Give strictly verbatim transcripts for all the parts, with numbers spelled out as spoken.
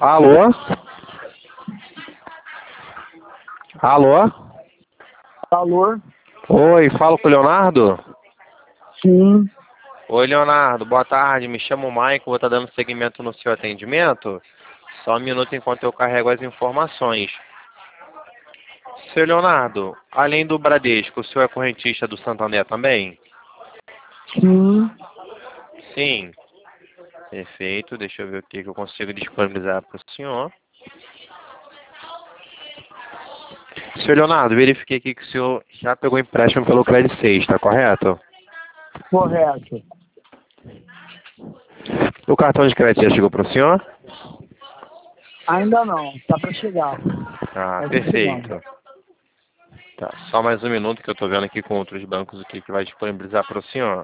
Alô? Alô? Alô? Oi, falo com o Leonardo? Sim. Oi, Leonardo, boa tarde. Me chamo Maico, vou estar dando seguimento no seu atendimento. Só um minuto enquanto eu carrego as informações. Seu Leonardo, além do Bradesco, o senhor é correntista do Santander também? Sim. Sim. Perfeito, deixa eu ver o que eu consigo disponibilizar para o senhor. Seu Leonardo, verifiquei aqui que o senhor já pegou empréstimo pelo Credit seis, está correto? Correto. O cartão de crédito já chegou para o senhor? Ainda não. Tá para chegar. Ah, Tá chegando. perfeito. Tá, só mais um minuto que eu estou vendo aqui com outros bancos o que que vai disponibilizar para o senhor.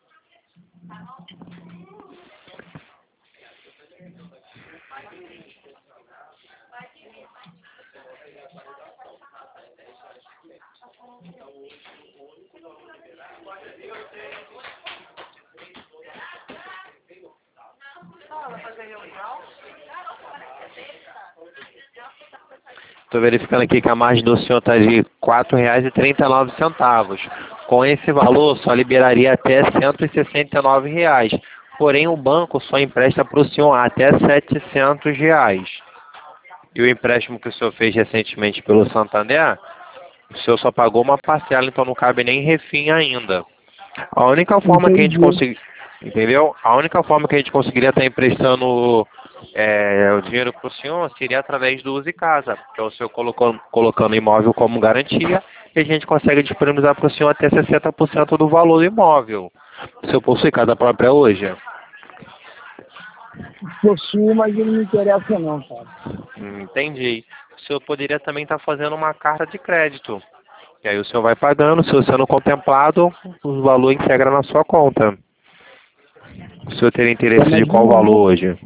Estou verificando aqui que a margem do senhor está de quatro reais e trinta e nove centavos. Com esse valor, só liberaria até cento e sessenta e nove reais. Porém, o banco só empresta para o senhor até setecentos reais. E o empréstimo que o senhor fez recentemente pelo Santander, o senhor só pagou uma parcela, então não cabe nem refim ainda. A única forma que a gente Entendi. conseguir, entendeu? A única forma que a gente conseguiria estar emprestando é, o dinheiro para o senhor seria através do Use Casa, que é o senhor colocando, colocando o imóvel como garantia e a gente consegue disponibilizar para o senhor até sessenta por cento do valor do imóvel. O senhor possui casa própria hoje? Possuo, mas ele não me interessa não, cara. Hum, entendi. O senhor poderia também estar fazendo uma carta de crédito. E aí o senhor vai pagando, se você não contemplado, o valor integra na sua conta. O senhor teria É, interesse de mas no qual valor momento, hoje?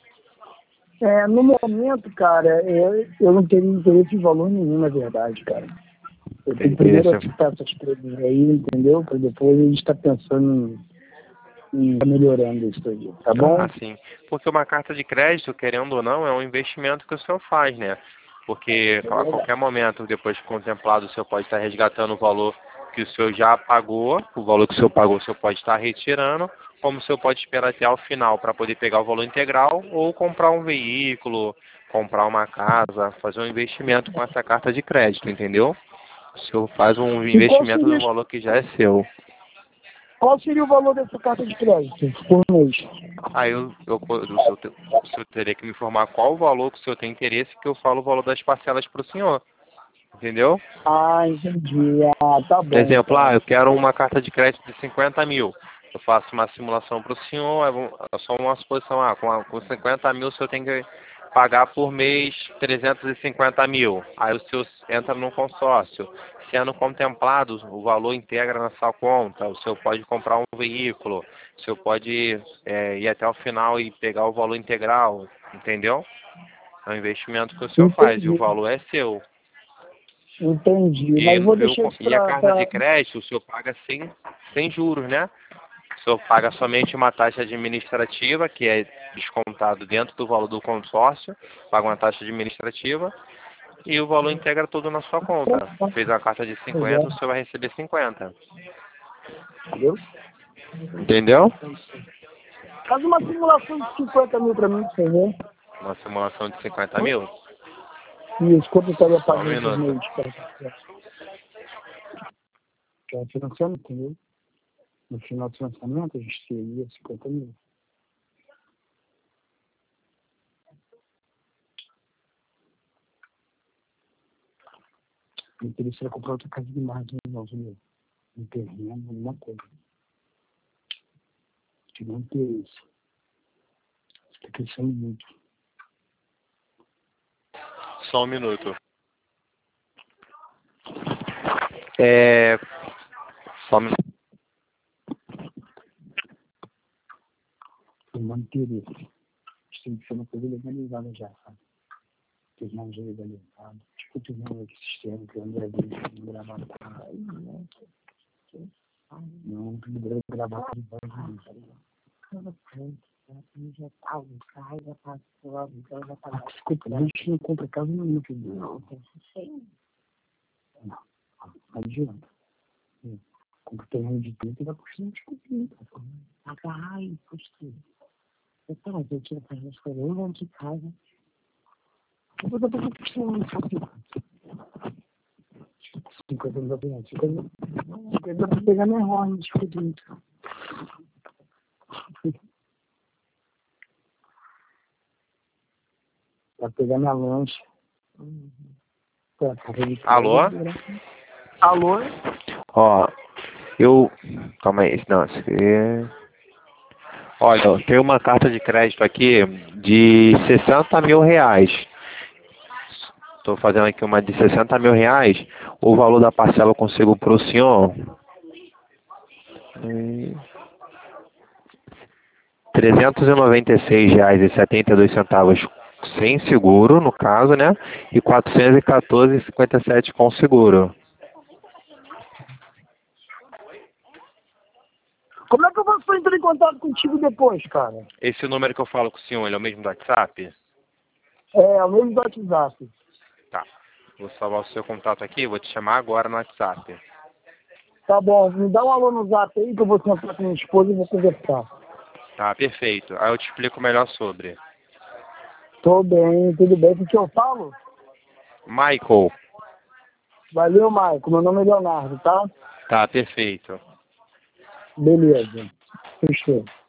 é, no momento, cara, eu, eu não teria interesse em valor nenhum, na verdade, cara. Eu Tem tenho primeiro interesse? acertar essas coisas aí, entendeu? Para depois a gente estar pensando em, em tá melhorando isso aí, tá Ah, bom? sim. Porque uma carta de crédito, querendo ou não, é um investimento que o senhor faz, né? Porque É a verdade. qualquer momento, depois de contemplado, o senhor pode estar resgatando o valor que o senhor já pagou, o valor que o senhor pagou, o senhor pode estar retirando, como o senhor pode esperar até o final para poder pegar o valor integral ou comprar um veículo, comprar uma casa, fazer um investimento com essa carta de crédito, entendeu? O senhor faz um E qual investimento seria, no valor que já é seu. qual seria o valor dessa carta de crédito por mês? Aí eu, eu, o senhor, te- o senhor teria que me informar qual o valor que o senhor tem interesse, que eu falo o valor das parcelas para o senhor. Entendeu? Ah, entendi. Ah, tá bom, Exemplo, ah, cara. eu quero uma carta de crédito de cinquenta mil. Eu faço uma simulação para o senhor, é um- é só uma suposição, ah, com, a- com cinquenta mil o senhor tem que pagar por mês trezentos e cinquenta mil. Aí o senhor entra num consórcio. Sendo contemplado, o valor integra na sua conta. O senhor pode comprar um veículo. O senhor pode é, ir até o final e pegar o valor integral. Entendeu? É um investimento que o senhor faz e o Entendi. valor é seu. Entendi. E, Mas vou eu, deixar isso e a pra. carta de pra... crédito, o senhor paga sem, sem juros, né? O senhor paga somente uma taxa administrativa, que é descontado dentro do valor do consórcio, paga uma taxa administrativa, e o valor integra tudo na sua conta. Fez uma carta de cinquenta, o senhor vai receber cinquenta. Entendeu? Entendeu? Faz uma simulação de cinquenta mil pra mim, por favor. Uma simulação de cinquenta mil. Isso, quanto eu estaria Só um pagando por minuto. mês? Que é financiamento, entendeu? No final do financiamento, a gente teria cinquenta mil. O interesse era comprar outra casa de margem, não, viu? Um terreno, alguma coisa. Tinha um interesse. Está crescendo muito. Só um minuto. É. Só um minuto. Tem um interesse. Isso tem que ser uma coisa legalizada já, sabe? Terreno já legalizado. Tipo o terreno aqui sistema que eu andei vendo gravado. Não, não, tudo gravatar de voz, não, tá ligado? Já tá, o carro já passou, então já tá. Desculpa, a gente não compra carro nenhum, filho. Não, tem sim. Não, não adianta. Compra terreno de trinta e vai custar uns trinta. Ai, custa. Eu tava aqui, eu tiro para as coisas, eu vou de casa. Eu vou dar para você um cinquenta mil opiniões. cinquenta dá para pegar minha roda, desculpa. Pra pegar minha lancha. Uhum. Pra Alô? Alô? Ó, eu... Calma aí, não, isso aqui... Olha, eu tenho uma carta de crédito aqui de sessenta mil reais. Estou fazendo aqui uma de sessenta mil reais. O valor da parcela eu consigo para o senhor... trezentos e noventa e seis reais e setenta e dois centavos sem seguro, no caso, né? E quatrocentos e quatorze reais e cinquenta e sete centavos com seguro. Como é que eu posso entrar em contato contigo depois, cara? Esse número que eu falo com o senhor, ele é o mesmo do WhatsApp? É, é o mesmo do WhatsApp. Tá. Vou salvar o seu contato aqui, vou te chamar agora no WhatsApp. Tá bom, me dá um alô no zap aí que eu vou sentar com minha esposa e vou conversar. Tá, perfeito. Aí eu te explico melhor sobre. Tô bem, tudo bem. O que eu falo? Michael. Valeu, Maico. Meu nome é Leonardo, tá? Tá, perfeito. Beleza. Fechou.